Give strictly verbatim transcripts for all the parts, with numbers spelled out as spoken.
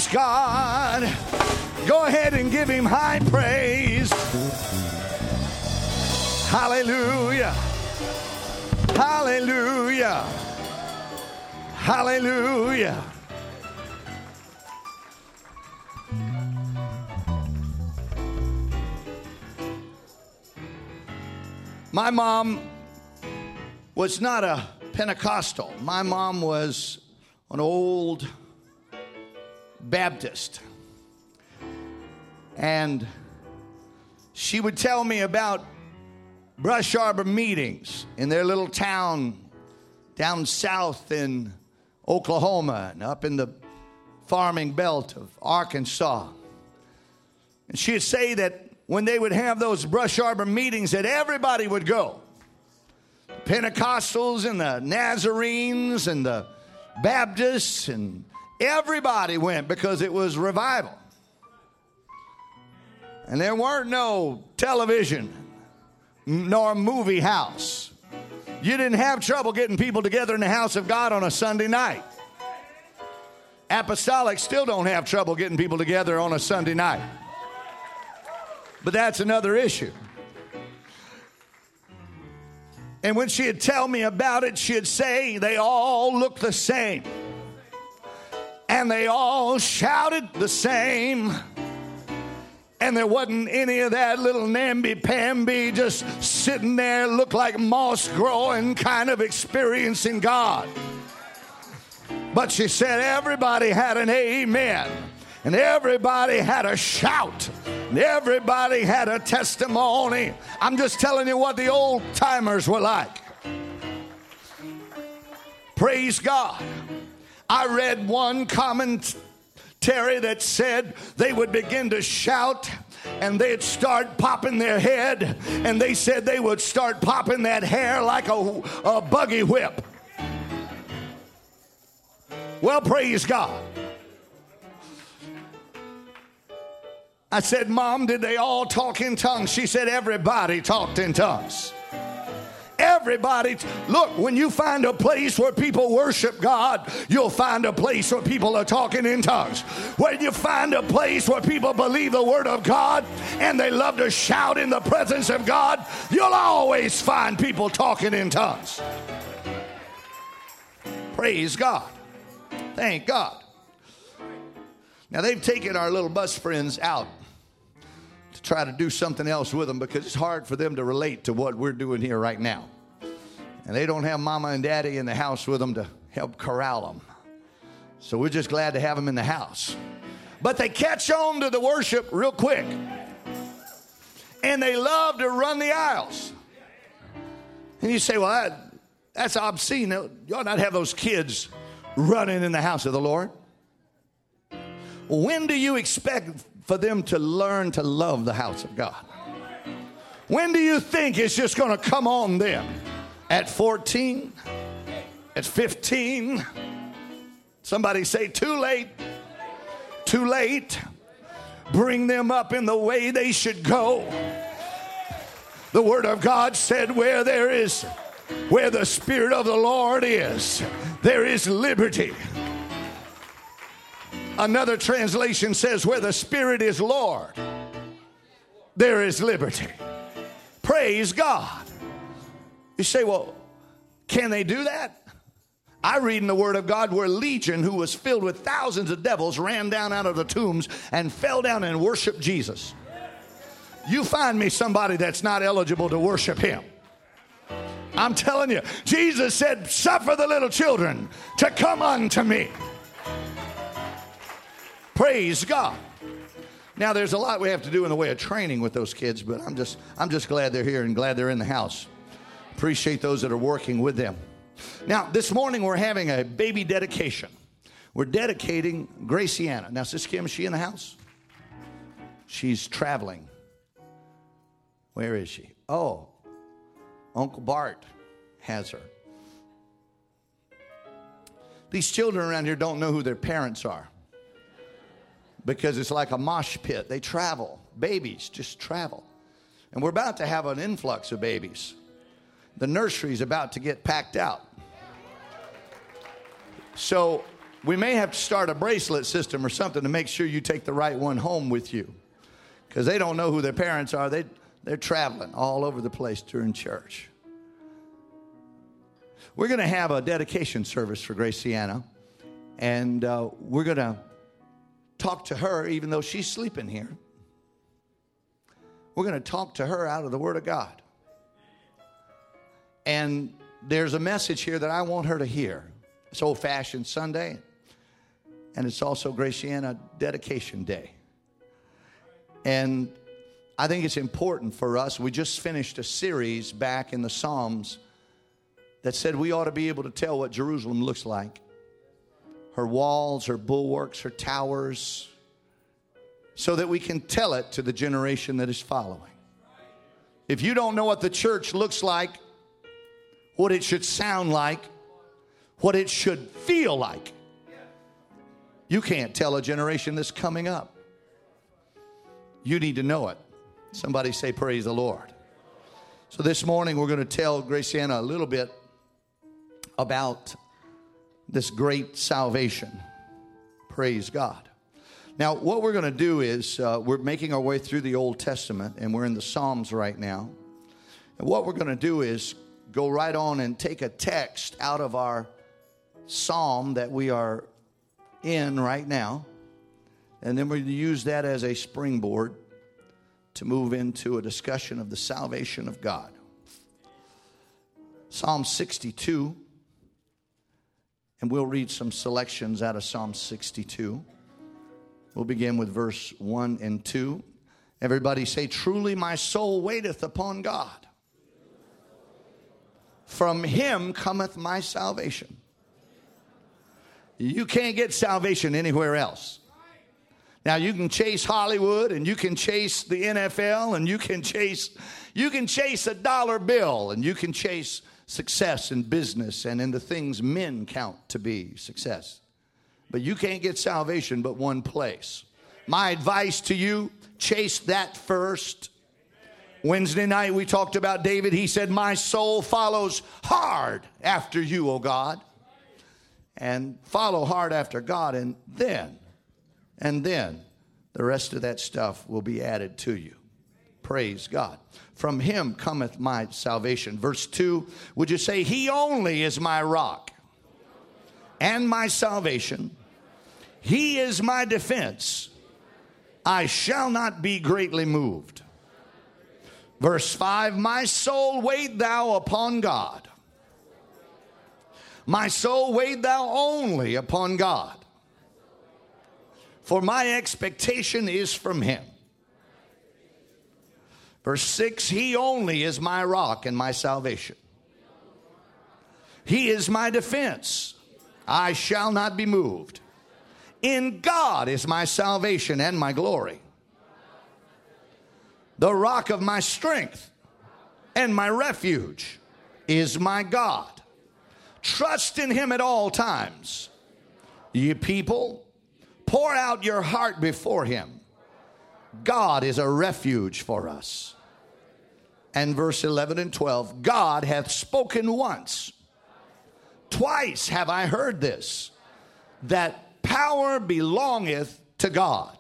Praise God. Go ahead and give him high praise. Hallelujah. Hallelujah. Hallelujah. My mom was not a Pentecostal. My mom was an old Baptist. And she would tell me about Brush Arbor meetings in their little town down south in Oklahoma and up in the farming belt of Arkansas. And she'd say that when they would have those Brush Arbor meetings that everybody would go. The Pentecostals and the Nazarenes and the Baptists and everybody went because it was revival. And there weren't no television nor movie house. You didn't have trouble getting people together in the house of God on a Sunday night. Apostolics still don't have trouble getting people together on a Sunday night. But that's another issue. And when she'd tell me about it, she'd say they all looked the same. And they all shouted the same. And there wasn't any of that little namby-pamby just sitting there, look like moss growing, kind of experiencing God. But she said everybody had an amen. And everybody had a shout. And everybody had a testimony. I'm just telling you what the old timers were like. Praise God. I read one commentary that said they would begin to shout and they'd start popping their head, and they said they would start popping that hair like a, a buggy whip. Well, praise God. I said, Mom, did they all talk in tongues? She said, everybody talked in tongues. Everybody. Look, when you find a place where people worship God, you'll find a place where people are talking in tongues. When you find a place where people believe the word of God and they love to shout in the presence of God, you'll always find people talking in tongues. Praise God. Thank God. Now, they've taken our little bus friends out to try to do something else with them because it's hard for them to relate to what we're doing here right now. And they don't have mama and daddy in the house with them to help corral them. So we're just glad to have them in the house. But they catch on to the worship real quick. And they love to run the aisles. And you say, well, that, that's obscene. You ought not have those kids running in the house of the Lord. When do you expect for them to learn to love the house of God? When do you think it's just going to come on them? At fourteen? At fifteen? Somebody say too late. Too late. Bring them up in the way they should go. The word of God said where there is, where the Spirit of the Lord is, there is liberty. Another translation says, where the Spirit is Lord, there is liberty. Praise God. You say, well, can they do that? I read in the Word of God where Legion, who was filled with thousands of devils, ran down out of the tombs and fell down and worshiped Jesus. You find me somebody that's not eligible to worship him. I'm telling you, Jesus said, suffer the little children to come unto me. Praise God. Now, there's a lot we have to do in the way of training with those kids, but I'm just I'm just glad they're here and glad they're in the house. Appreciate those that are working with them. Now, this morning we're having a baby dedication. We're dedicating Graciana. Now, Sister Kim, is she in the house? She's traveling. Where is she? Oh, Uncle Bart has her. These children around here don't know who their parents are. Because it's like a mosh pit. They travel. Babies just travel. And we're about to have an influx of babies. The nursery's about to get packed out. So we may have to start a bracelet system or something to make sure you take the right one home with you. Because they don't know who their parents are. They, they're traveling all over the place during church. We're going to have a dedication service for Graciana. And uh, we're going to talk to her even though she's sleeping here. We're going to talk to her out of the Word of God. And there's a message here that I want her to hear. It's Old-Fashioned Sunday. And it's also Graciana Dedication Day. And I think it's important for us. We just finished a series back in the Psalms that said we ought to be able to tell what Jerusalem looks like. Her walls, her bulwarks, her towers, so that we can tell it to the generation that is following. If you don't know what the church looks like, what it should sound like, what it should feel like, you can't tell a generation that's coming up. You need to know it. Somebody say, praise the Lord. So this morning we're going to tell Graciana a little bit about this great salvation. Praise God. Now, what we're going to do is uh, we're making our way through the Old Testament, and we're in the Psalms right now. And what we're going to do is go right on and take a text out of our psalm that we are in right now. And then we're going to use that as a springboard to move into a discussion of the salvation of God. Psalm sixty-two. And we'll read some selections out of Psalm sixty-two. We'll begin with verse one and two. Everybody say, truly my soul waiteth upon God. From him cometh my salvation. You can't get salvation anywhere else. Now you can chase Hollywood and you can chase the N F L and you can chase you can chase a dollar bill and you can chase success in business and in the things men count to be success. But you can't get salvation but one place. My advice to you, chase that first. Wednesday night we talked about David. He said, my soul follows hard after you, O God. And follow hard after God, and then, and then the rest of that stuff will be added to you. Praise God. From him cometh my salvation. Verse two, would you say, he only is my rock and my salvation. He is my defense. I shall not be greatly moved. Verse five, my soul wait thou upon God. My soul wait thou only upon God. For my expectation is from him. Verse six, he only is my rock and my salvation. He is my defense. I shall not be moved. In God is my salvation and my glory. The rock of my strength and my refuge is my God. Trust in him at all times. Ye people, pour out your heart before him. God is a refuge for us. And verse eleven and twelve, God hath spoken once. Twice have I heard this, that power belongeth to God.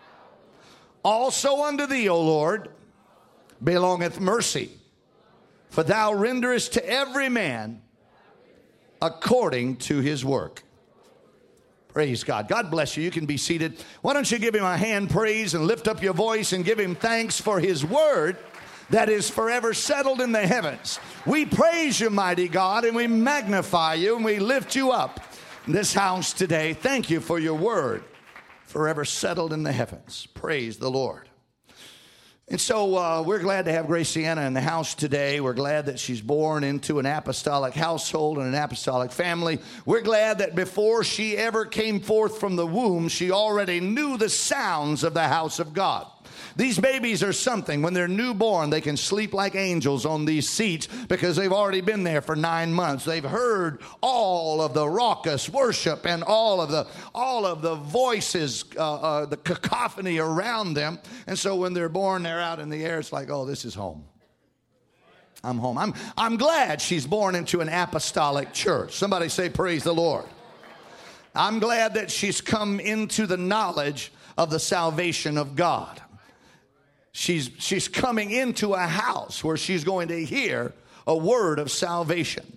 Also unto thee, O Lord, belongeth mercy. For thou renderest to every man according to his work. Praise God. God bless you. You can be seated. Why don't you give him a hand praise and lift up your voice and give him thanks for his word that is forever settled in the heavens. We praise you, mighty God, and we magnify you and we lift you up in this house today. Thank you for your word forever settled in the heavens. Praise the Lord. And so uh, we're glad to have Graciana in the house today. We're glad that she's born into an apostolic household and an apostolic family. We're glad that before she ever came forth from the womb, she already knew the sounds of the house of God. These babies are something. When they're newborn, they can sleep like angels on these seats because they've already been there for nine months. They've heard all of the raucous worship and all of the all of the voices, uh, uh, the cacophony around them. And so when they're born, they're out in the air. It's like, oh, this is home. I'm home. I'm, I'm glad she's born into an apostolic church. Somebody say, praise the Lord. I'm glad that she's come into the knowledge of the salvation of God. She's, she's coming into a house where she's going to hear a word of salvation.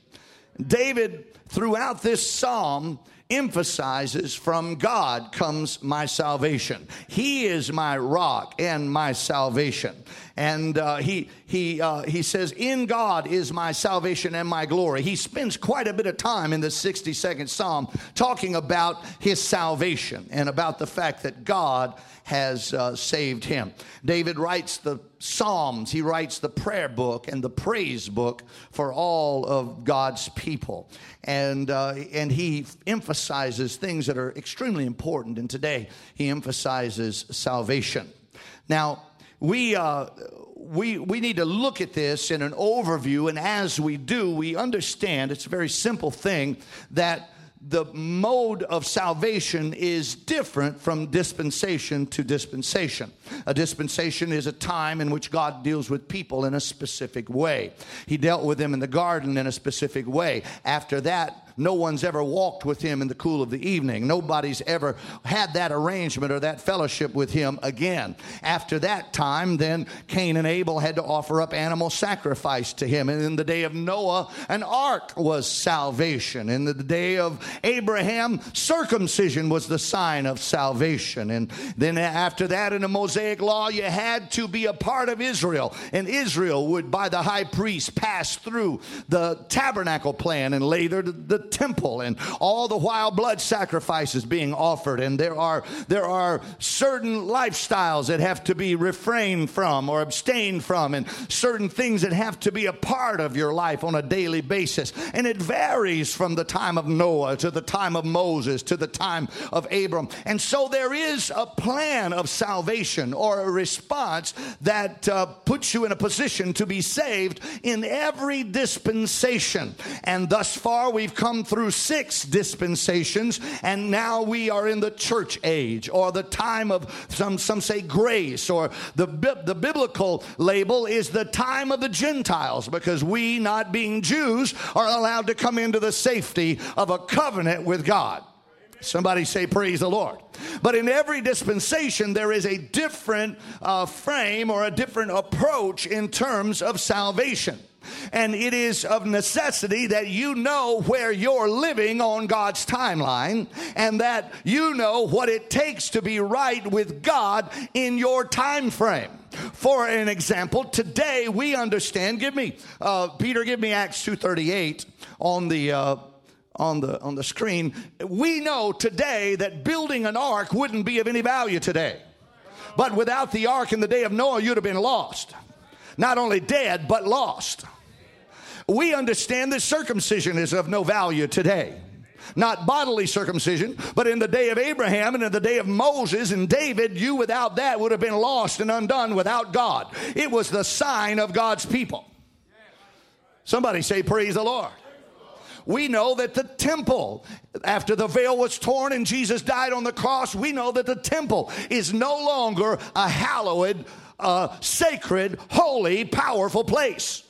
David, throughout this psalm, emphasizes, from God comes my salvation. He is my rock and my salvation. And uh, he he uh, he says, in God is my salvation and my glory. He spends quite a bit of time in the sixty-second Psalm talking about his salvation and about the fact that God has uh, saved him. David writes the Psalms, he writes the prayer book and the praise book for all of God's people. And uh, and he emphasizes things that are extremely important. And today he emphasizes salvation. Now, we uh, we we need to look at this in an overview. And as we do, we understand it's a very simple thing that the mode of salvation is different from dispensation to dispensation. A dispensation is a time in which God deals with people in a specific way. He dealt with them in the garden in a specific way. After that, no one's ever walked with him in the cool of the evening. Nobody's ever had that arrangement or that fellowship with him again. After that time, then Cain and Abel had to offer up animal sacrifice to him. And in the day of Noah, an ark was salvation. In the day of Abraham, circumcision was the sign of salvation. And then after that, in the Mosaic law, you had to be a part of Israel. And Israel would, by the high priest, pass through the tabernacle plan and later the, the temple, and all the while blood sacrifices being offered. And there are there are certain lifestyles that have to be refrained from or abstained from, and certain things that have to be a part of your life on a daily basis. And it varies from the time of Noah to the time of Moses to the time of Abram. And so there is a plan of salvation or a response that uh, puts you in a position to be saved in every dispensation. And thus far we've come through six dispensations, and now we are in the church age, or the time of, some some say, grace, or the the biblical label is the time of the Gentiles, because we, not being Jews, are allowed to come into the safety of a covenant with God. Somebody say, praise the Lord. But in every dispensation, there is a different uh, frame or a different approach in terms of salvation. And it is of necessity that you know where you're living on God's timeline, and that you know what it takes to be right with God in your time frame. For an example, today we understand, give me, uh, Peter, give me Acts two thirty-eight on the uh, on the on the screen. We know today that building an ark wouldn't be of any value today. But without the ark in the day of Noah, you'd have been lost. Not only dead, but lost. We understand that circumcision is of no value today. Not bodily circumcision, but in the day of Abraham and in the day of Moses and David, you without that would have been lost and undone without God. It was the sign of God's people. Somebody say, praise the Lord. We know that the temple, after the veil was torn and Jesus died on the cross, we know that the temple is no longer a hallowed, uh, sacred, holy, powerful place.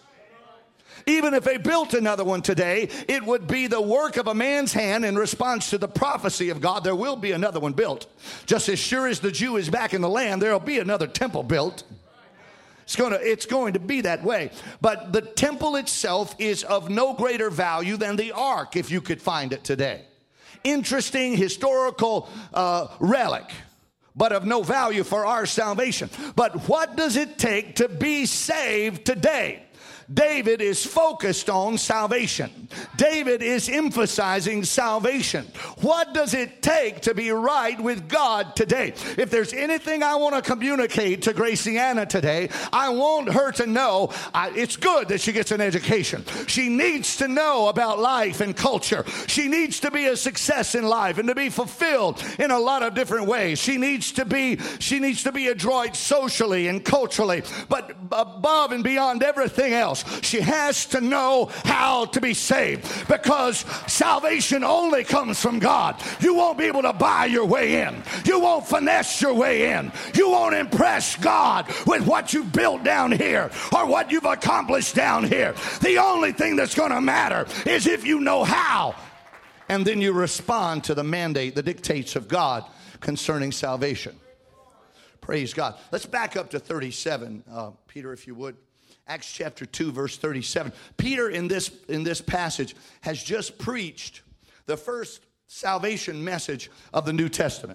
Even if they built another one today, it would be the work of a man's hand in response to the prophecy of God. There will be another one built. Just as sure as the Jew is back in the land, there will be another temple built. It's going to, it's going to be that way. But the temple itself is of no greater value than the ark, if you could find it today. Interesting historical uh, relic, but of no value for our salvation. But what does it take to be saved today? David is focused on salvation. David is emphasizing salvation. What does it take to be right with God today? If there's anything I want to communicate to Graciana today, I want her to know I, it's good that she gets an education. She needs to know about life and culture. She needs to be a success in life and to be fulfilled in a lot of different ways. She needs to be, she needs to be adroit socially and culturally, but above and beyond everything else, she has to know how to be saved, because salvation only comes from God. You won't be able to buy your way in. You won't finesse your way in. You won't impress God with what you've built down here or what you've accomplished down here. The only thing that's going to matter is if you know how And then you respond to the mandate, the dictates of God concerning salvation. Praise God. Let's back up to thirty-seven, uh, Peter, if you would. Acts chapter two, verse thirty-seven. Peter, in this, in this passage, has just preached the first salvation message of the New Testament.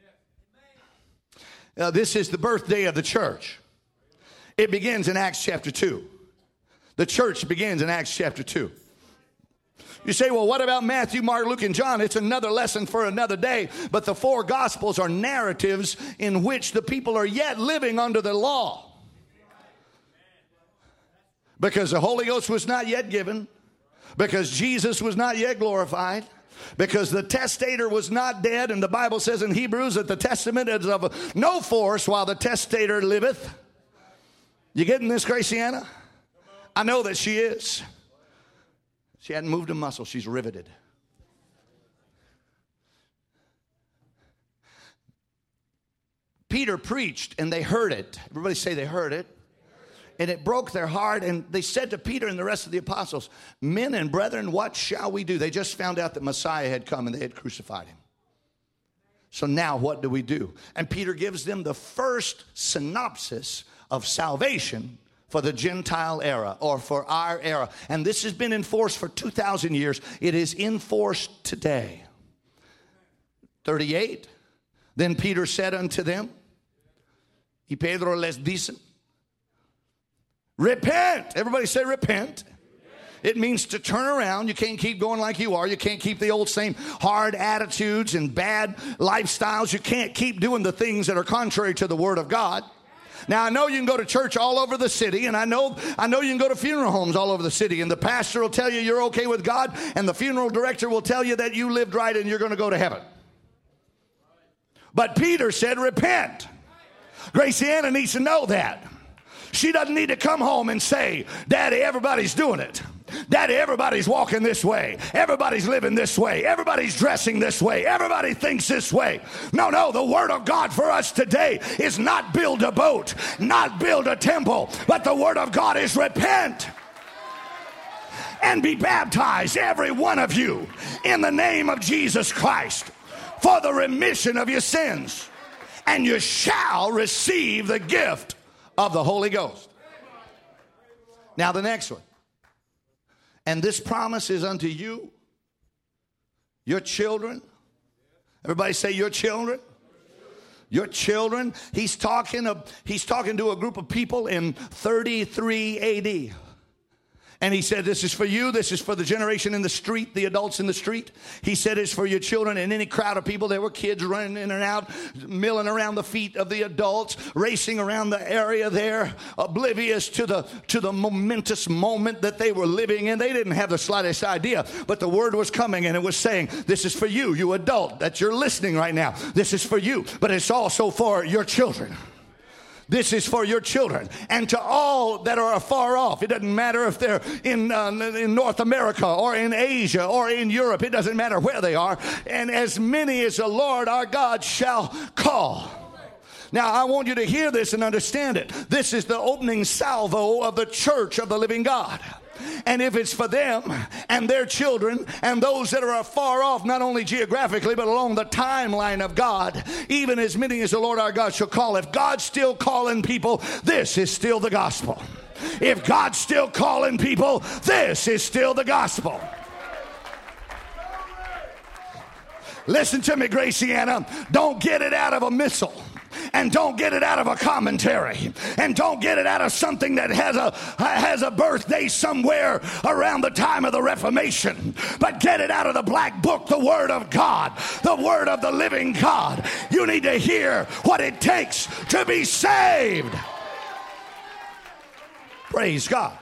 Uh, this is the birthday of the church. It begins in Acts chapter two. The church begins in Acts chapter two. You say, well, what about Matthew, Mark, Luke, and John? It's another lesson for another day. But the four Gospels are narratives in which the people are yet living under the law. Because the Holy Ghost was not yet given. Because Jesus was not yet glorified. Because the testator was not dead. And the Bible says in Hebrews that the testament is of no force while the testator liveth. You getting this, Graciana? I know that she is. She hadn't moved a muscle. She's riveted. Peter preached and they heard it. Everybody say they heard it. And it broke their heart. And they said to Peter and the rest of the apostles, men and brethren, what shall we do? They just found out that Messiah had come and they had crucified him. So now what do we do? And Peter gives them the first synopsis of salvation for the Gentile era, or for our era. And this has been enforced for two thousand years. It is enforced today. thirty-eight. Then Peter said unto them, y Pedro les dice, repent. Everybody say repent. It means to turn around. You can't keep going like you are. You can't keep the old same hard attitudes and bad lifestyles. You can't keep doing the things that are contrary to the Word of God. Now, I know you can go to church all over the city, and I know I know you can go to funeral homes all over the city, and the pastor will tell you you're okay with God, and the funeral director will tell you that you lived right and you're going to go to heaven. But Peter said, repent. Graciana needs to know that. She doesn't need to come home and say, Daddy, everybody's doing it. Daddy, everybody's walking this way. Everybody's living this way. Everybody's dressing this way. Everybody thinks this way. No, no, the word of God for us today is not build a boat, not build a temple, but the word of God is repent and be baptized, every one of you, in the name of Jesus Christ for the remission of your sins, and you shall receive the gift of the Holy Ghost. Now the next one. And this promise is unto you, your children. Everybody say your children. Your children. He's talking, he's talking to a group of people in thirty-three A D. And he said, this is for you. This is for the generation in the street, the adults in the street. He said it's for your children and any crowd of people. There were kids running in and out, milling around the feet of the adults, racing around the area there, oblivious to the, to the momentous moment that they were living in. They didn't have the slightest idea, but the word was coming and it was saying, this is for you, you adult, that you're listening right now. This is for you, but it's also for your children. This is for your children and to all that are afar off. It doesn't matter if they're in, uh, in North America or in Asia or in Europe. It doesn't matter where they are. And as many as the Lord our God shall call. Now, I want you to hear this and understand it. This is the opening salvo of the church of the living God. And if it's for them and their children and those that are far off, not only geographically, but along the timeline of God, even as many as the Lord our God shall call, if God's still calling people, this is still the gospel. If God's still calling people, this is still the gospel. Listen to me, Graciana. Don't get it out of a missile. And don't get it out of a commentary. And don't get it out of something that has a has a birthday somewhere around the time of the Reformation. But get it out of the black book, the Word of God, the Word of the living God. You need to hear what it takes to be saved. Praise God.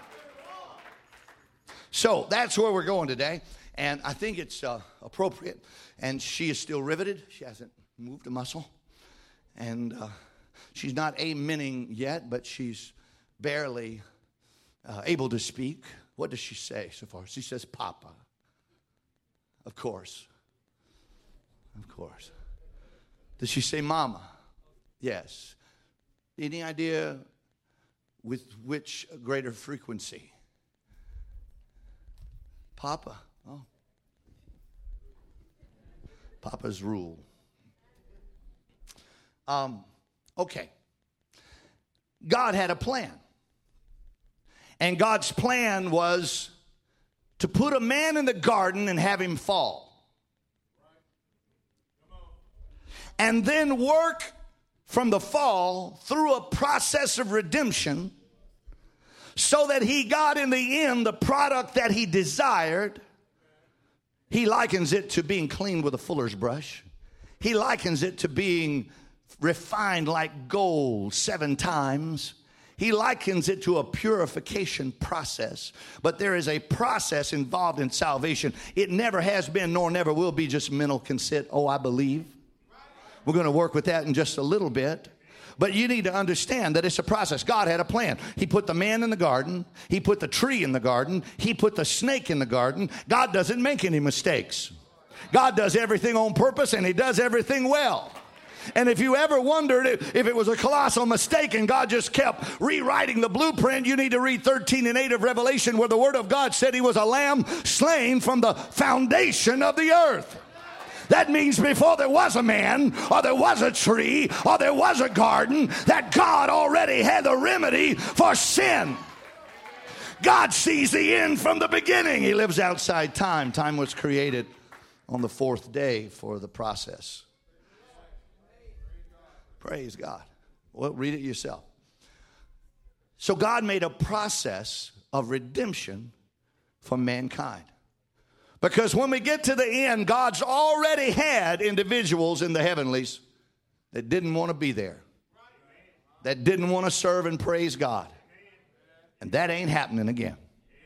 So that's where we're going today. And I think it's uh, appropriate. And she is still riveted. She hasn't moved a muscle. And uh, she's not amening yet, but she's barely uh, able to speak. What does she say so far? She says, Papa. Of course. Of course. Does she say Mama? Yes. Any idea with which greater frequency? Papa. Oh. Papa's rule. Um, okay. God had a plan. And God's plan was to put a man in the garden and have him fall. And then work from the fall through a process of redemption so that he got in the end the product that he desired. He likens it to being cleaned with a fuller's brush. He likens it to being refined like gold seven times. He likens it to a purification process. But there is a process involved in salvation. It never has been nor never will be just mental consent. Oh, I believe. We're going to work with that in just a little bit. But you need to understand that it's a process. God had a plan. He put the man in the garden. He put the tree in the garden. He put the snake in the garden. God doesn't make any mistakes. God does everything on purpose, and he does everything well. And if you ever wondered if it was a colossal mistake and God just kept rewriting the blueprint, you need to read thirteen and eight of Revelation, where the Word of God said he was a lamb slain from the foundation of the earth. That means before there was a man, or there was a tree, or there was a garden, that God already had the remedy for sin. God sees the end from the beginning. He lives outside time. Time was created on the fourth day for the process. Praise God. Well, read it yourself. So God made a process of redemption for mankind. Because when we get to the end, God's already had individuals in the heavenlies that didn't want to be there, that didn't want to serve and praise God. And that ain't happening again.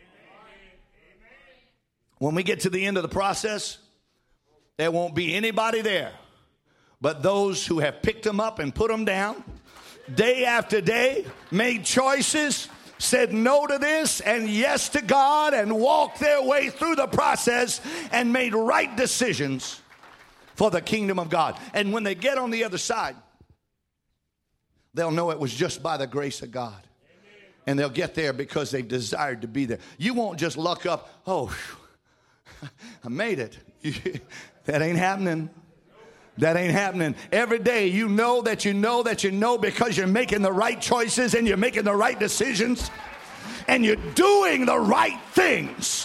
When we get to the end of the process, there won't be anybody there but those who have picked them up and put them down day after day, made choices, said no to this and yes to God, and walked their way through the process and made right decisions for the kingdom of God. And when they get on the other side, they'll know it was just by the grace of God. And they'll get there because they've desired to be there. You won't just luck up, oh, I made it. That ain't happening. That ain't happening. Every day you know that you know that you know because you're making the right choices and you're making the right decisions and you're doing the right things.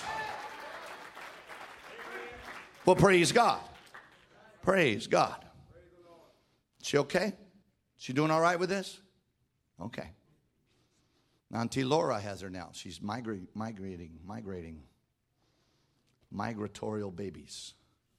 Well, praise God. Praise God. She okay? She doing all right with this? Okay. Auntie Laura has her now. She's migrating, migrating, migrating. Migratorial babies.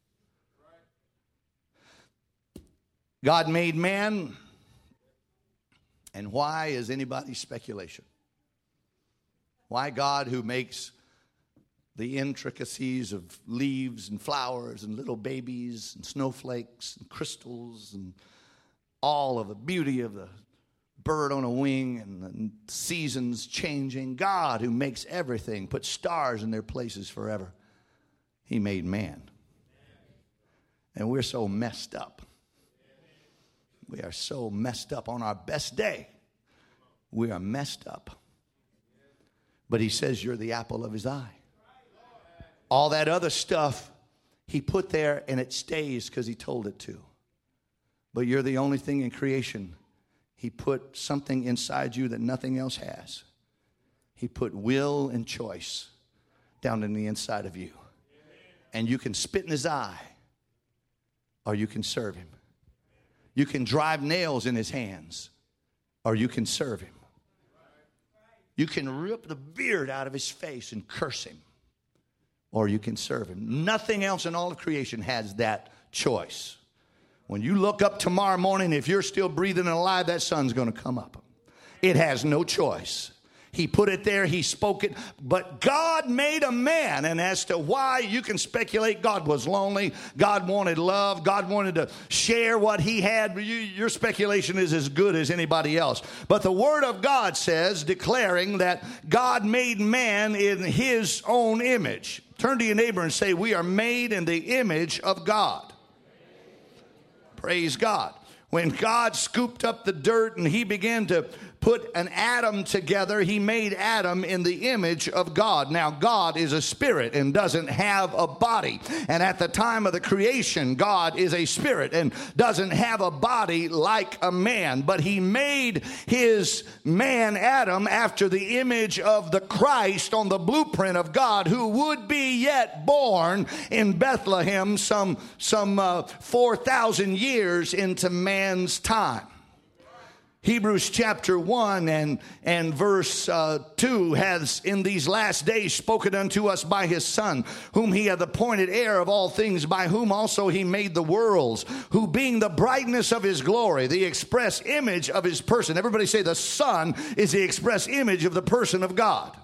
God made man, and why is anybody's speculation? Why God, who makes the intricacies of leaves and flowers and little babies and snowflakes and crystals and all of the beauty of the bird on a wing and the seasons changing, God, who makes everything, puts stars in their places forever, he made man. And we're so messed up. We are so messed up. On our best day, we are messed up. But he says you're the apple of his eye. All that other stuff he put there and it stays because he told it to. But you're the only thing in creation. He put something inside you that nothing else has. He put will and choice down in the inside of you. And you can spit in his eye or you can serve him. You can drive nails in his hands, or you can serve him. You can rip the beard out of his face and curse him, or you can serve him. Nothing else in all of creation has that choice. When you look up tomorrow morning, if you're still breathing and alive, that sun's going to come up. It has no choice. He put it there. He spoke it. But God made a man. And as to why, you can speculate. God was lonely. God wanted love. God wanted to share what he had. You, your speculation is as good as anybody else. But the Word of God says, declaring that God made man in his own image. Turn to your neighbor and say, we are made in the image of God. Praise God. When God scooped up the dirt and he began to put an Adam together, he made Adam in the image of God. Now, God is a spirit and doesn't have a body. And at the time of the creation, God is a spirit and doesn't have a body like a man. But he made his man Adam after the image of the Christ on the blueprint of God, who would be yet born in Bethlehem some, some uh, four thousand years into man's time. Hebrews chapter one and, and verse uh, two has in these last days spoken unto us by his Son, whom he hath appointed heir of all things, by whom also he made the worlds, who being the brightness of his glory, the express image of his person. Everybody say the Son is the express image of the person of God.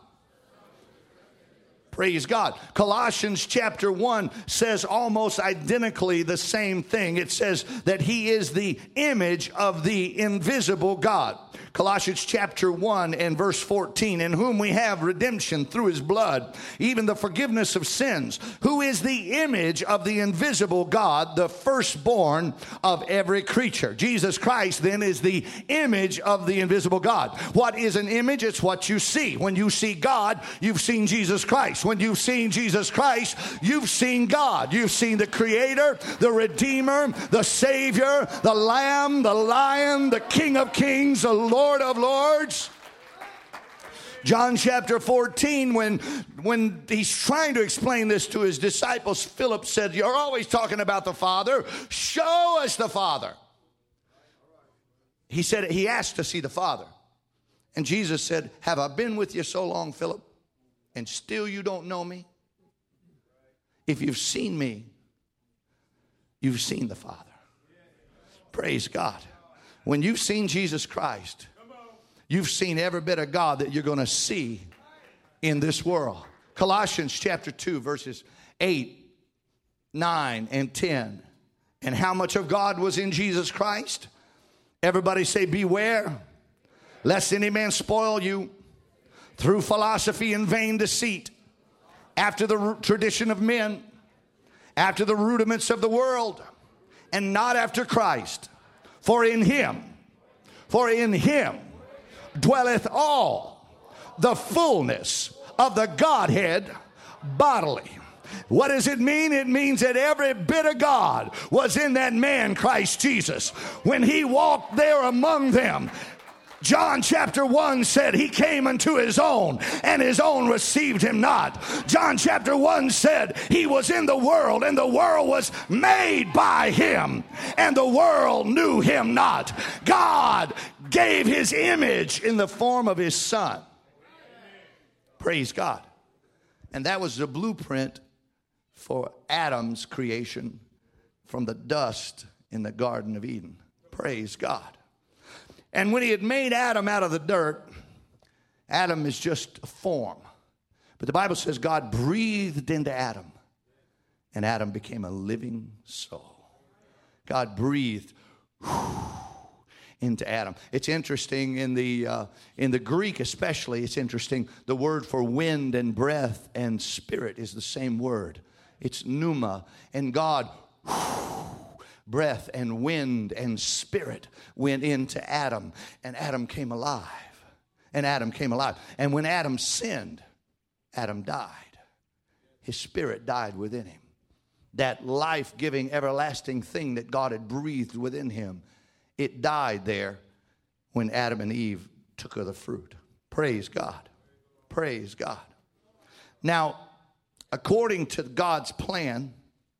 Praise God. Colossians chapter one says almost identically the same thing. It says that he is the image of the invisible God. Colossians chapter one and verse fourteen, in whom we have redemption through his blood, even the forgiveness of sins, who is the image of the invisible God, the firstborn of every creature. Jesus Christ then is the image of the invisible God. What is an image? It's what you see. When you see God, you've seen Jesus Christ. When you've seen Jesus Christ, you've seen God. You've seen the Creator, the Redeemer, the Savior, the Lamb, the Lion, the King of Kings, the Lord of Lords. John chapter fourteen, when, when he's trying to explain this to his disciples, Philip said, you're always talking about the Father. Show us the Father. He said, he asked to see the Father. And Jesus said, have I been with you so long, Philip, and still you don't know me? If you've seen me, you've seen the Father. Praise God. When you've seen Jesus Christ, you've seen every bit of God that you're going to see in this world. Colossians chapter two, verses eight, nine, and ten. And how much of God was in Jesus Christ? Everybody say, beware, lest any man spoil you through philosophy and vain deceit, after the tradition of men, after the rudiments of the world, and not after Christ. For in him, for in him dwelleth all the fullness of the Godhead bodily. What does it mean? It means that every bit of God was in that man, Christ Jesus. When he walked there among them, John chapter one said he came unto his own, and his own received him not. John chapter one said he was in the world, and the world was made by him, and the world knew him not. God gave his image in the form of his Son. Praise God. And that was the blueprint for Adam's creation from the dust in the Garden of Eden. Praise God. And when he had made Adam out of the dirt, Adam is just a form. But the Bible says God breathed into Adam, and Adam became a living soul. God breathed into Adam. It's interesting in the uh, in the Greek especially, it's interesting. The word for wind and breath and spirit is the same word. It's pneuma. And God, breath and wind and spirit went into Adam, and Adam came alive. And Adam came alive. And when Adam sinned, Adam died. His spirit died within him. That life-giving, everlasting thing that God had breathed within him, it died there when Adam and Eve took of the fruit. Praise God. Praise God. Now, according to God's plan,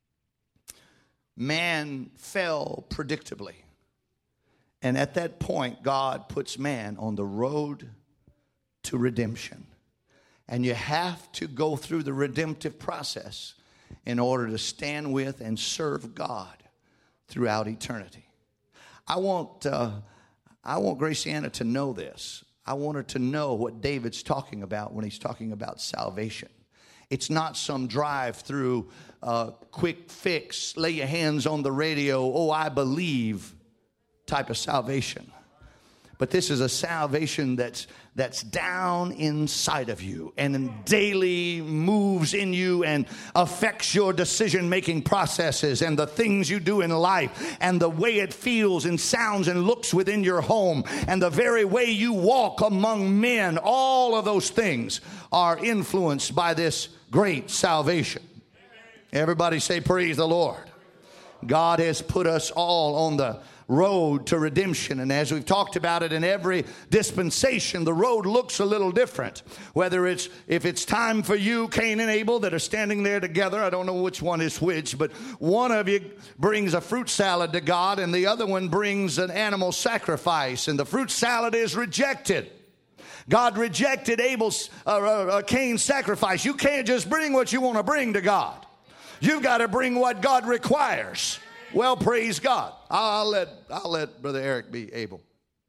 man fell predictably. And at that point, God puts man on the road to redemption. And you have to go through the redemptive process in order to stand with and serve God throughout eternity. I want uh, I want Graciana to know this. I want her to know what David's talking about when he's talking about salvation. It's not some drive-through, uh, quick fix, lay your hands on the radio, oh, I believe type of salvation. But this is a salvation that's that's down inside of you and daily moves in you and affects your decision-making processes and the things you do in life and the way it feels and sounds and looks within your home and the very way you walk among men. All of those things are influenced by this great salvation. Everybody say, praise the Lord. God has put us all on the road to redemption. And as we've talked about it in every dispensation, the road looks a little different. Whether it's, if it's time for you, Cain and Abel, that are standing there together, I don't know which one is which, but one of you brings a fruit salad to God and the other one brings an animal sacrifice, and the fruit salad is rejected. God rejected Abel's, uh, uh, Cain's sacrifice. You can't just bring what you want to bring to God. You've got to bring what God requires. Well, praise God. I'll let, I'll let Brother Eric be Abel.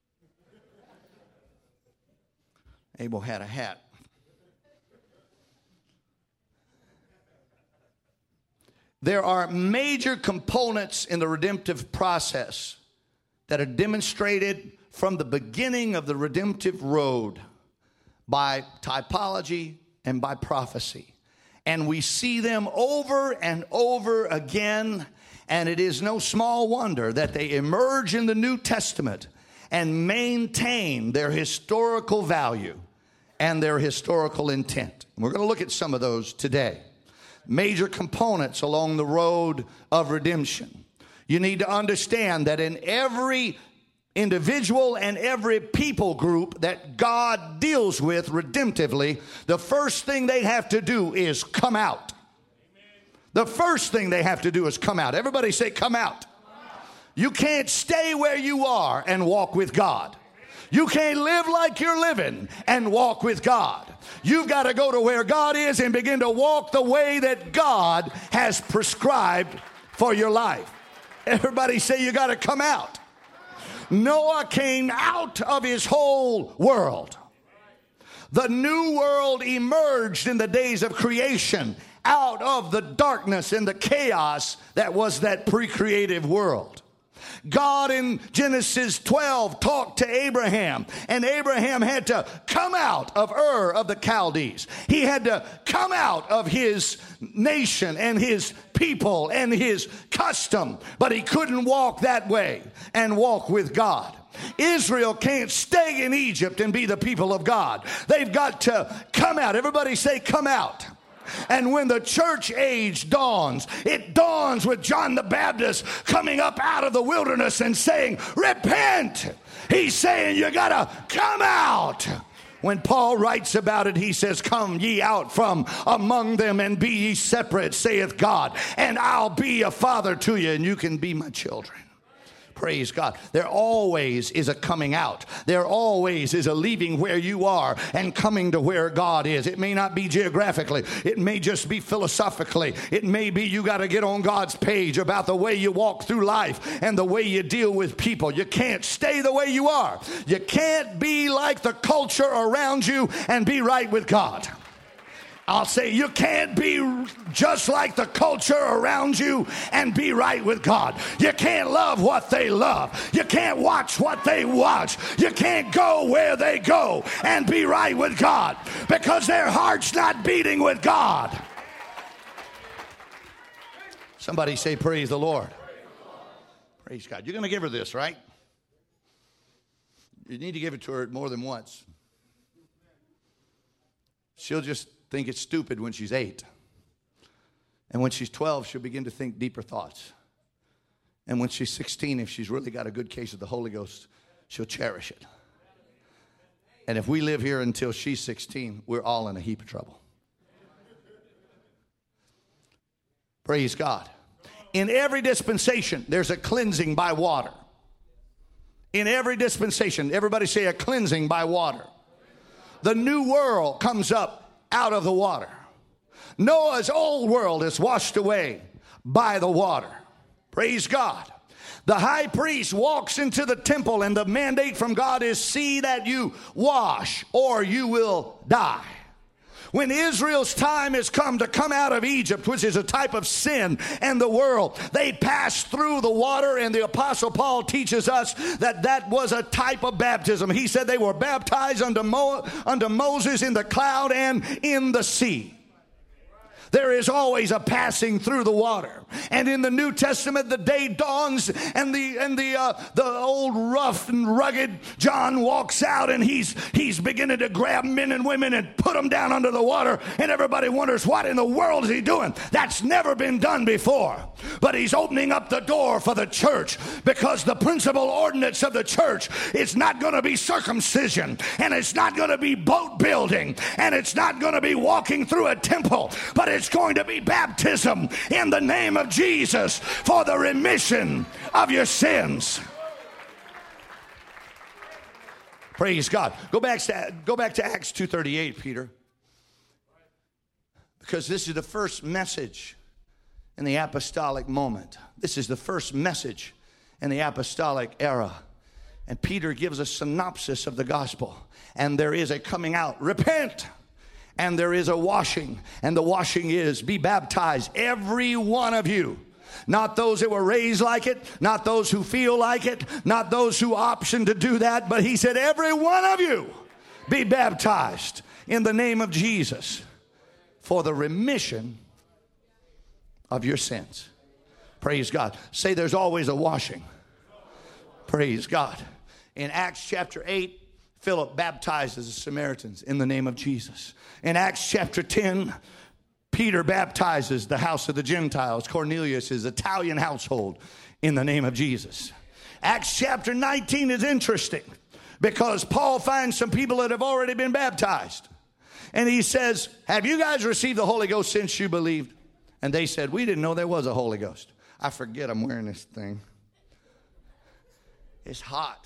Abel had a hat. There are major components in the redemptive process that are demonstrated from the beginning of the redemptive road by typology and by prophecy. And we see them over and over again. And it is no small wonder that they emerge in the New Testament and maintain their historical value and their historical intent. We're going to look at some of those today. Major components along the road of redemption. You need to understand that in every individual and every people group that God deals with redemptively, the first thing they have to do is come out. The first thing they have to do is come out. Everybody say, come out. You can't stay where you are and walk with God. You can't live like you're living and walk with God. You've got to go to where God is and begin to walk the way that God has prescribed for your life. Everybody say, you got to come out. Noah came out of his whole world. The new world emerged in the days of creation out of the darkness and the chaos that was that pre-creative world. God in Genesis twelve talked to Abraham, and Abraham had to come out of Ur of the Chaldees. He had to come out of his nation and his people and his custom, but he couldn't walk that way and walk with God. Israel can't stay in Egypt and be the people of God. They've got to come out. Everybody say, come out. And when the church age dawns, it dawns with John the Baptist coming up out of the wilderness and saying, repent. He's saying you got to come out. When Paul writes about it, he says, come ye out from among them and be ye separate, saith God, and I'll be a father to you and you can be my children. Praise God. There always is a coming out. There always is a leaving where you are and coming to where God is. It may not be geographically. It may just be philosophically. It may be you got to get on God's page about the way you walk through life and the way you deal with people. You can't stay the way you are. You can't be like the culture around you and be right with God. I'll say you can't be just like the culture around you and be right with God. You can't love what they love. You can't watch what they watch. You can't go where they go and be right with God because their heart's not beating with God. Somebody say, praise the Lord. Praise God. You're going to give her this, right? You need to give it to her more than once. She'll just think it's stupid when she's eight. And when she's twelve, she'll begin to think deeper thoughts. And when she's sixteen, if she's really got a good case of the Holy Ghost, she'll cherish it. And if we live here until she's sixteen, we're all in a heap of trouble. Praise God. In every dispensation, there's a cleansing by water. In every dispensation, everybody say a cleansing by water. The new world comes up out of the water. Noah's old world is washed away by the water. Praise God. The high priest walks into the temple and the mandate from God is, see that you wash or you will die. When Israel's time has come to come out of Egypt, which is a type of sin and the world, they passed through the water, and the Apostle Paul teaches us that that was a type of baptism. He said they were baptized unto, Mo- unto Moses in the cloud and in the sea. There is always a passing through the water. And in the New Testament, the day dawns, and the and the uh, the old rough and rugged John walks out, and he's he's beginning to grab men and women and put them down under the water, and everybody wonders, what in the world is he doing? That's never been done before. But he's opening up the door for the church, because the principal ordinance of the church is not going to be circumcision, and it's not going to be boat building, and it's not going to be walking through a temple, but it's going to be baptism in the name of Jesus for the remission of your sins. Praise God. Go back to, go back to Acts two thirty-eight, Peter. Because this is the first message in the apostolic moment. This is the first message in the apostolic era. And Peter gives a synopsis of the gospel. And there is a coming out. Repent. And there is a washing, and the washing is, be baptized, every one of you. Not those that were raised like it, not those who feel like it, not those who option to do that, but he said, every one of you be baptized in the name of Jesus for the remission of your sins. Praise God. Say, there's always a washing. Praise God. In Acts chapter eight, Philip baptizes the Samaritans in the name of Jesus. In Acts chapter ten, Peter baptizes the house of the Gentiles, Cornelius' Italian household, in the name of Jesus. Acts chapter nineteen is interesting because Paul finds some people that have already been baptized. And he says, have you guys received the Holy Ghost since you believed? And they said, we didn't know there was a Holy Ghost. I forget I'm wearing this thing. It's hot.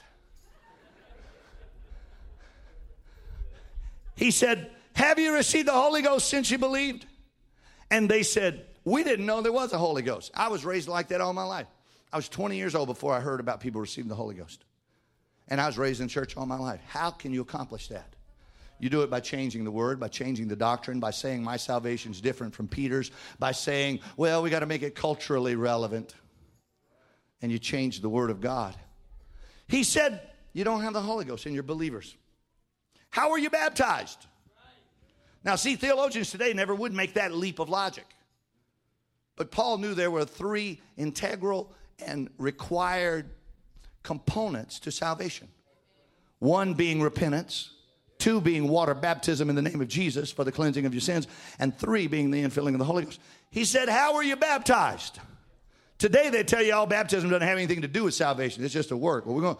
He said, have you received the Holy Ghost since you believed? And they said, we didn't know there was a Holy Ghost. I was raised like that all my life. I was twenty years old before I heard about people receiving the Holy Ghost. And I was raised in church all my life. How can you accomplish that? You do it by changing the word, by changing the doctrine, by saying my salvation is different from Peter's, by saying, well, we got to make it culturally relevant. And you change the word of God. He said, you don't have the Holy Ghost and you're believers. How are you baptized? Now, see, theologians today never would make that leap of logic. But Paul knew there were three integral and required components to salvation. One being repentance. Two being water baptism in the name of Jesus for the cleansing of your sins. And three being the infilling of the Holy Ghost. He said, how are you baptized? Today they tell you all baptism doesn't have anything to do with salvation. It's just a work. Well, we're going to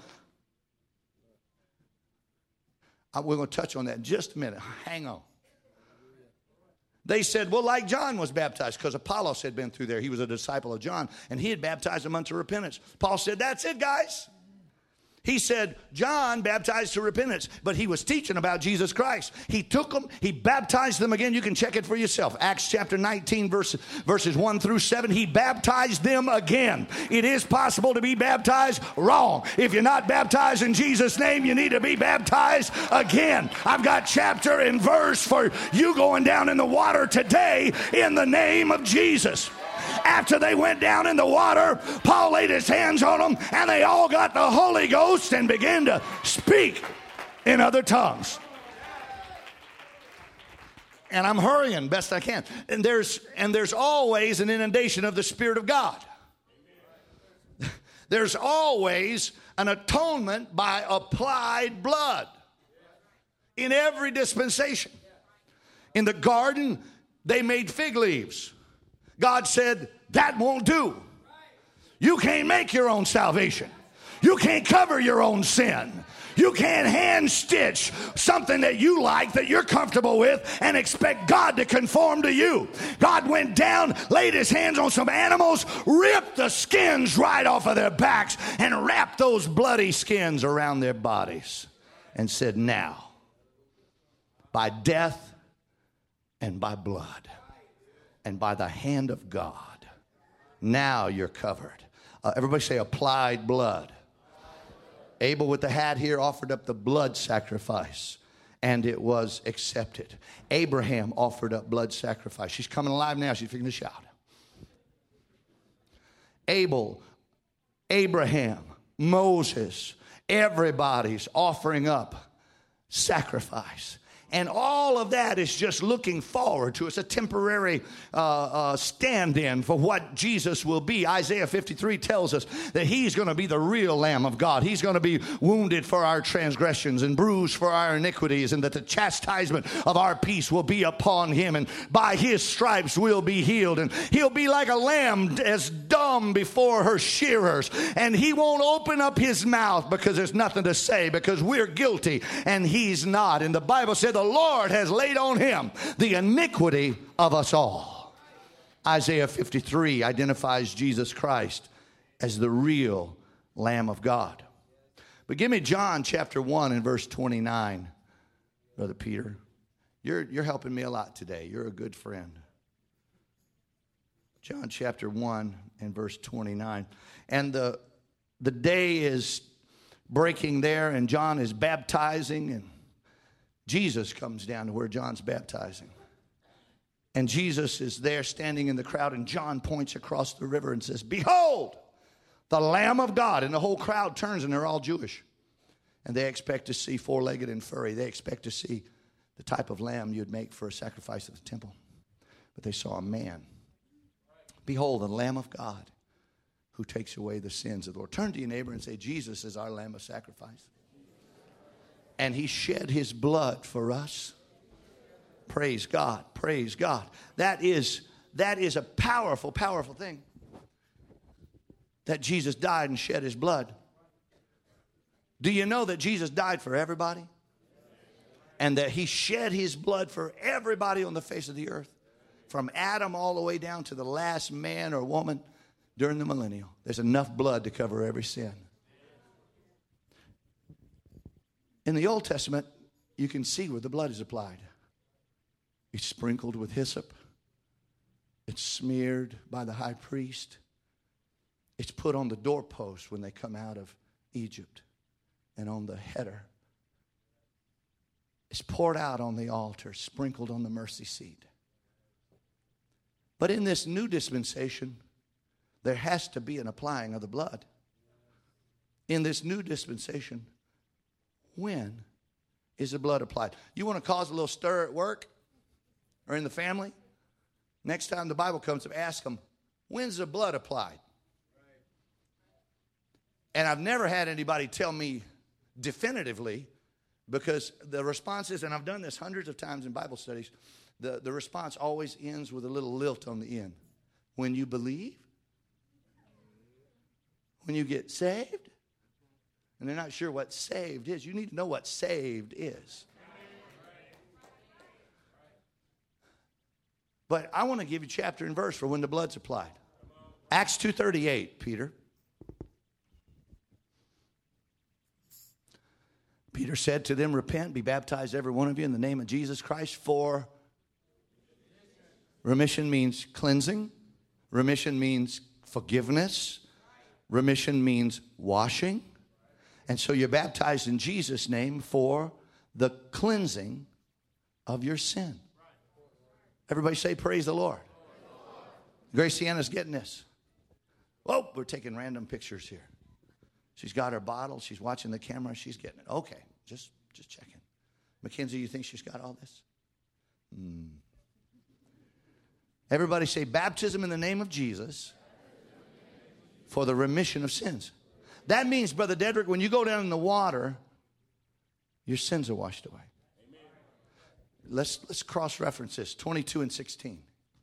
We're going to touch on that in just a minute. Hang on. They said, well, like John was baptized, because Apollos had been through there. He was a disciple of John, and he had baptized them unto repentance. Paul said, that's it, guys. He said, John baptized to repentance, but he was teaching about Jesus Christ. He took them, he baptized them again. You can check it for yourself. Acts chapter nineteen, verse, verses one through seven. He baptized them again. It is possible to be baptized wrong. If you're not baptized in Jesus' name, you need to be baptized again. I've got chapter and verse for you going down in the water today in the name of Jesus. After they went down in the water, Paul laid his hands on them, and they all got the Holy Ghost and began to speak in other tongues. And I'm hurrying best I can. And there's and there's always an inundation of the Spirit of God. There's always an atonement by applied blood in every dispensation. In the garden, they made fig leaves. God said, that won't do. You can't make your own salvation. You can't cover your own sin. You can't hand stitch something that you like, that you're comfortable with, and expect God to conform to you. God went down, laid his hands on some animals, ripped the skins right off of their backs, and wrapped those bloody skins around their bodies, and said, now, by death and by blood and by the hand of God, now you're covered. Uh, everybody say applied blood. Abel with the hat here offered up the blood sacrifice. and it was accepted. Abraham offered up blood sacrifice. She's coming alive now. She's fixing to shout. Abel, Abraham, Moses, everybody's offering up sacrifice. And all of that is just looking forward to. It's a temporary uh, uh, stand-in for what Jesus will be. Isaiah fifty-three tells us that he's going to be the real Lamb of God. He's going to be wounded for our transgressions and bruised for our iniquities, and that the chastisement of our peace will be upon him. And by his stripes we'll be healed. And he'll be like a lamb as dumb before her shearers. And he won't open up his mouth because there's nothing to say, because we're guilty and he's not. And the Bible said the Lord has laid on him the iniquity of us all. Isaiah fifty-three identifies Jesus Christ as the real Lamb of God. But give me John chapter one and verse twenty-nine, Brother Peter. You're, you're helping me a lot today. You're a good friend. John chapter one and verse twenty-nine. And the, the day is breaking there, and John is baptizing, and Jesus comes down to where John's baptizing. And Jesus is there standing in the crowd, and John points across the river and says, "Behold, the Lamb of God." And the whole crowd turns, and they're all Jewish. And they expect to see four-legged and furry. They expect to see the type of lamb you'd make for a sacrifice at the temple. But they saw a man. Behold, the Lamb of God who takes away the sins of the world. Turn to your neighbor and say, Jesus is our Lamb of sacrifice. And he shed his blood for us. Praise God. Praise God. That is, that is a powerful, powerful thing. That Jesus died and shed his blood. Do you know that Jesus died for everybody? And that he shed his blood for everybody on the face of the earth? From Adam all the way down to the last man or woman during the millennial. There's enough blood to cover every sin. In the Old Testament, you can see where the blood is applied. It's sprinkled with hyssop. It's smeared by the high priest. It's put on the doorpost when they come out of Egypt and on the header. It's poured out on the altar, sprinkled on the mercy seat. But in this new dispensation, there has to be an applying of the blood. In this new dispensation, when is the blood applied? You want to cause a little stir at work or in the family? Next time the Bible comes up, ask them, when's the blood applied? And I've never had anybody tell me definitively, because the response is, and I've done this hundreds of times in Bible studies, the, the response always ends with a little lilt on the end. When you believe, when you get saved, and they're not sure what saved is. You need to know what saved is. But I want to give you chapter and verse for when the blood's applied. Acts two thirty-eight, Peter. Peter said to them, repent, be baptized every one of you in the name of Jesus Christ for remission means cleansing. Remission means forgiveness. Remission means washing. And so you're baptized in Jesus' name for the cleansing of your sin. Everybody say, praise the Lord. Grace Sienna's getting this. Whoa, we're taking random pictures here. She's got her bottle. She's watching the camera. She's getting it. Okay, just, just checking. Mackenzie, you think she's got all this? Hmm. Everybody say, baptism in the name of Jesus for the remission of sins. That means, Brother Dedrick, when you go down in the water, your sins are washed away. Amen. Let's, let's cross-reference this, twenty-two and sixteen.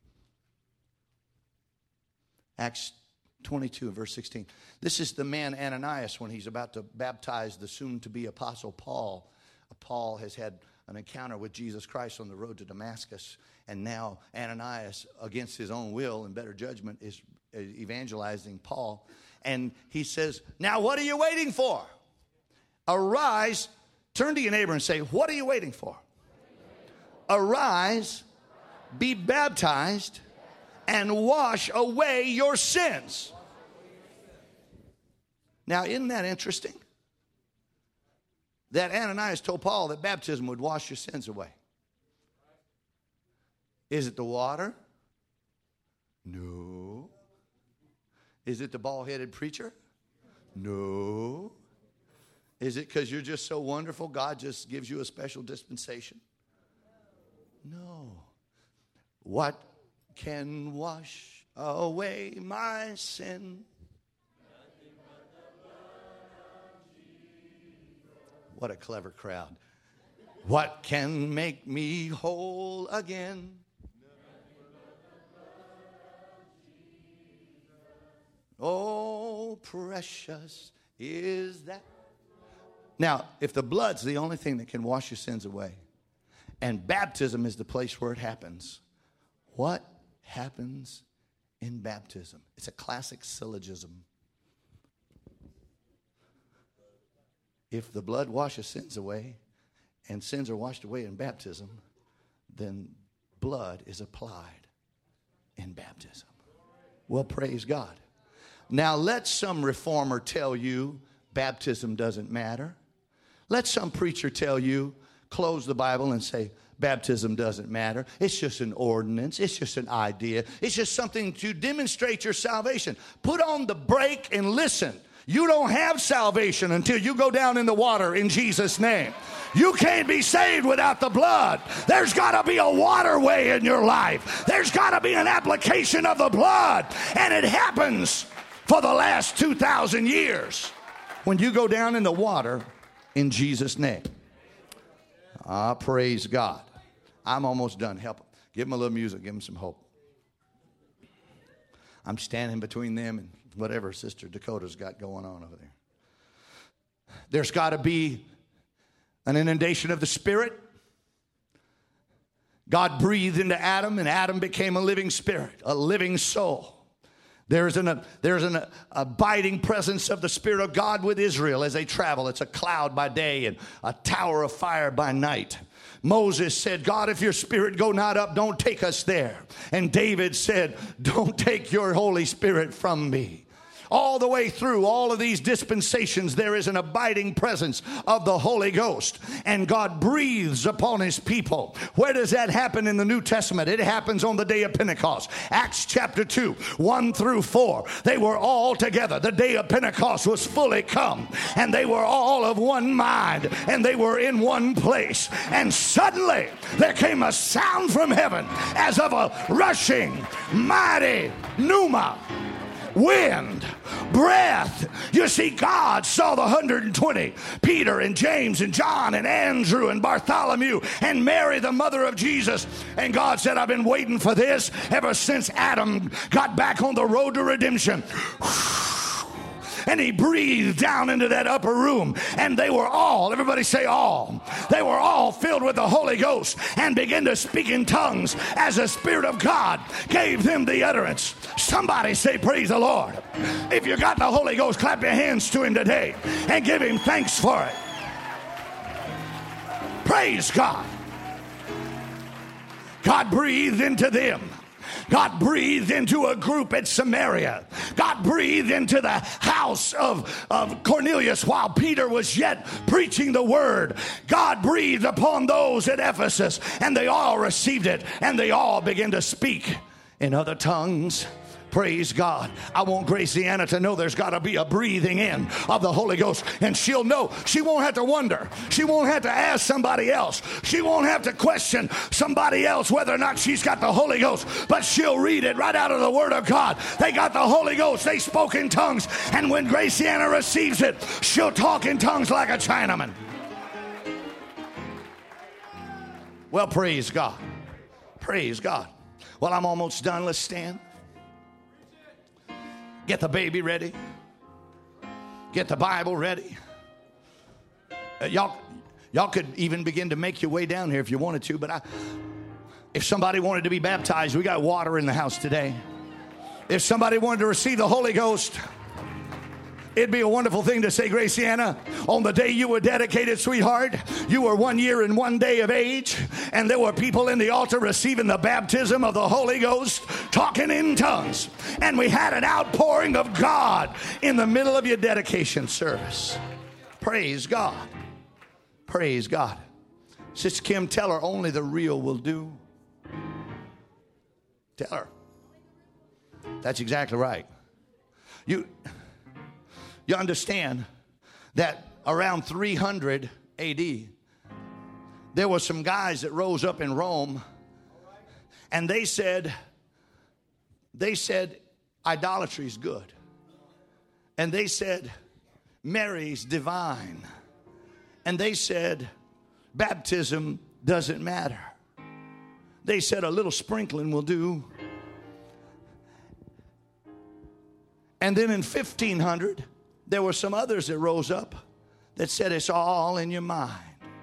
Acts twenty-two and verse sixteen. This is the man Ananias when he's about to baptize the soon-to-be apostle Paul. Paul has had an encounter with Jesus Christ on the road to Damascus, and now Ananias, against his own will and better judgment, is evangelizing Paul. And he says, now what are you waiting for? Arise, turn to your neighbor and say, what are you waiting for? Arise, be baptized, and wash away your sins. Now, isn't that interesting? that Ananias told Paul that baptism would wash your sins away. Is it the water? No. Is it the bald-headed preacher? No. Is it because you're just so wonderful, God just gives you a special dispensation? No. What can wash away my sin? What a clever crowd. What can make me whole again? Oh, precious is that. Now, if the blood's the only thing that can wash your sins away, and baptism is the place where it happens, what happens in baptism? It's a classic syllogism. If the blood washes sins away, and sins are washed away in baptism, then blood is applied in baptism. Well, praise God. Now, let some reformer tell you baptism doesn't matter. Let some preacher tell you, close the Bible and say, baptism doesn't matter. It's just an ordinance. It's just an idea. It's just something to demonstrate your salvation. Put on the brake and listen. You don't have salvation until you go down in the water in Jesus' name. You can't be saved without the blood. There's got to be a waterway in your life. There's got to be an application of the blood. And it happens for the last two thousand years when you go down in the water in Jesus' name. Ah, praise God. I'm almost done. Help them. Give them a little music. Give them some hope. I'm standing between them and whatever Sister Dakota's got going on over there. There's got to be an inundation of the Spirit. God breathed into Adam, and Adam became a living spirit, a living soul. There's an, there's an uh, abiding presence of the Spirit of God with Israel as they travel. It's a cloud by day and a tower of fire by night. Moses said, God, if your Spirit go not up, don't take us there. And David said, don't take your Holy Spirit from me. All the way through all of these dispensations, there is an abiding presence of the Holy Ghost. And God breathes upon his people. Where does that happen in the New Testament? It happens on the day of Pentecost. Acts chapter two, one through four. They were all together. The day of Pentecost was fully come. And they were all of one mind. And they were in one place. And suddenly there came a sound from heaven as of a rushing, mighty pneuma. Wind, breath. You see, God saw the one hundred twenty, Peter and James and John and Andrew and Bartholomew and Mary, the mother of Jesus. And God said, I've been waiting for this ever since Adam got back on the road to redemption. And he breathed down into that upper room. And they were all, everybody say all. They were all filled with the Holy Ghost and began to speak in tongues as the Spirit of God gave them the utterance. Somebody say praise the Lord. If you got the Holy Ghost, clap your hands to him today and give him thanks for it. Praise God. God breathed into them. God breathed into a group at Samaria. God breathed into the house of, of Cornelius while Peter was yet preaching the word. God breathed upon those at Ephesus, and they all received it, and they all began to speak in other tongues. Praise God. I want Graciana to know there's got to be a breathing in of the Holy Ghost. And she'll know. She won't have to wonder. She won't have to ask somebody else. She won't have to question somebody else whether or not she's got the Holy Ghost. But she'll read it right out of the Word of God. They got the Holy Ghost. They spoke in tongues. And when Graciana receives it, she'll talk in tongues like a Chinaman. Well, praise God. Praise God. Well, I'm almost done. Let's stand. Get the baby ready. Get the Bible ready. Uh, y'all, y'all could even begin to make your way down here if you wanted to. But I, if somebody wanted to be baptized, we got water in the house today. If somebody wanted to receive the Holy Ghost, it'd be a wonderful thing to say, Graciana, on the day you were dedicated, sweetheart, you were one year and one day of age, and there were people in the altar receiving the baptism of the Holy Ghost, talking in tongues, and we had an outpouring of God in the middle of your dedication service. Praise God. Praise God. Sister Kim, tell her only the real will do. Tell her. That's exactly right. You, you understand that around three hundred A D, there were some guys that rose up in Rome, and they said, they said idolatry is good. And they said Mary's divine. And they said baptism doesn't matter. They said a little sprinkling will do. And then in fifteen hundred, there were some others that rose up that said it's all in your mind.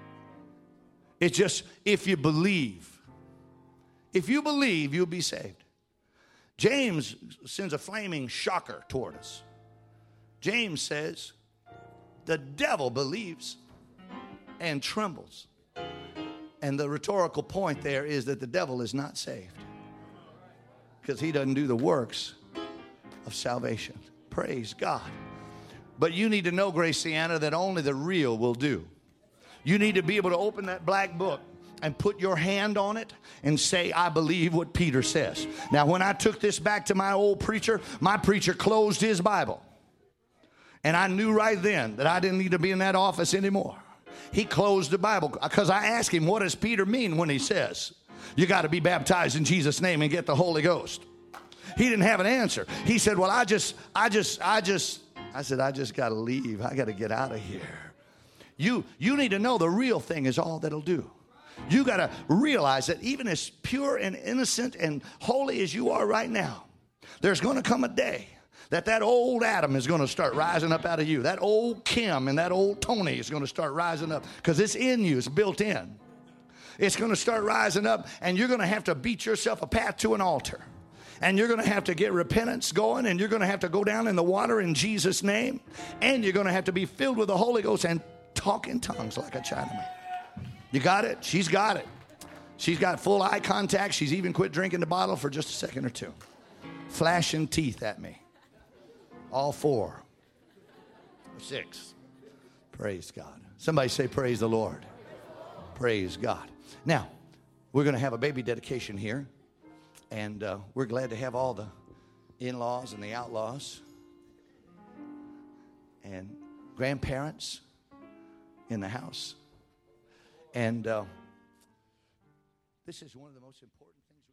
It's just if you believe. If you believe, you'll be saved. James sends a flaming shocker toward us. James says, the devil believes and trembles. And the rhetorical point there is that the devil is not saved because he doesn't do the works of salvation. Praise God. But you need to know, Graciana, that only the real will do. You need to be able to open that black book and put your hand on it and say, I believe what Peter says. Now, when I took this back to my old preacher, my preacher closed his Bible. And I knew right then that I didn't need to be in that office anymore. He closed the Bible because I asked him, what does Peter mean when he says, you got to be baptized in Jesus' name and get the Holy Ghost? He didn't have an answer. He said, well, I just, I just, I just, I said, I just got to leave. I got to get out of here. You, you need to know the real thing is all that'll do. You got to realize that even as pure and innocent and holy as you are right now, there's going to come a day that that old Adam is going to start rising up out of you. That old Kim and that old Tony is going to start rising up because it's in you. It's built in. It's going to start rising up, and you're going to have to beat yourself a path to an altar. And you're going to have to get repentance going, and you're going to have to go down in the water in Jesus' name, and you're going to have to be filled with the Holy Ghost and talk in tongues like a Chinaman. You got it? She's got it. She's got full eye contact. She's even quit drinking the bottle for just a second or two. Flashing teeth at me. All four. Six. Praise God. Somebody say praise the Lord. Praise God. Now, we're going to have a baby dedication here. And uh, we're glad to have all the in-laws and the outlaws and grandparents in the house. And uh, this is one of the most important things.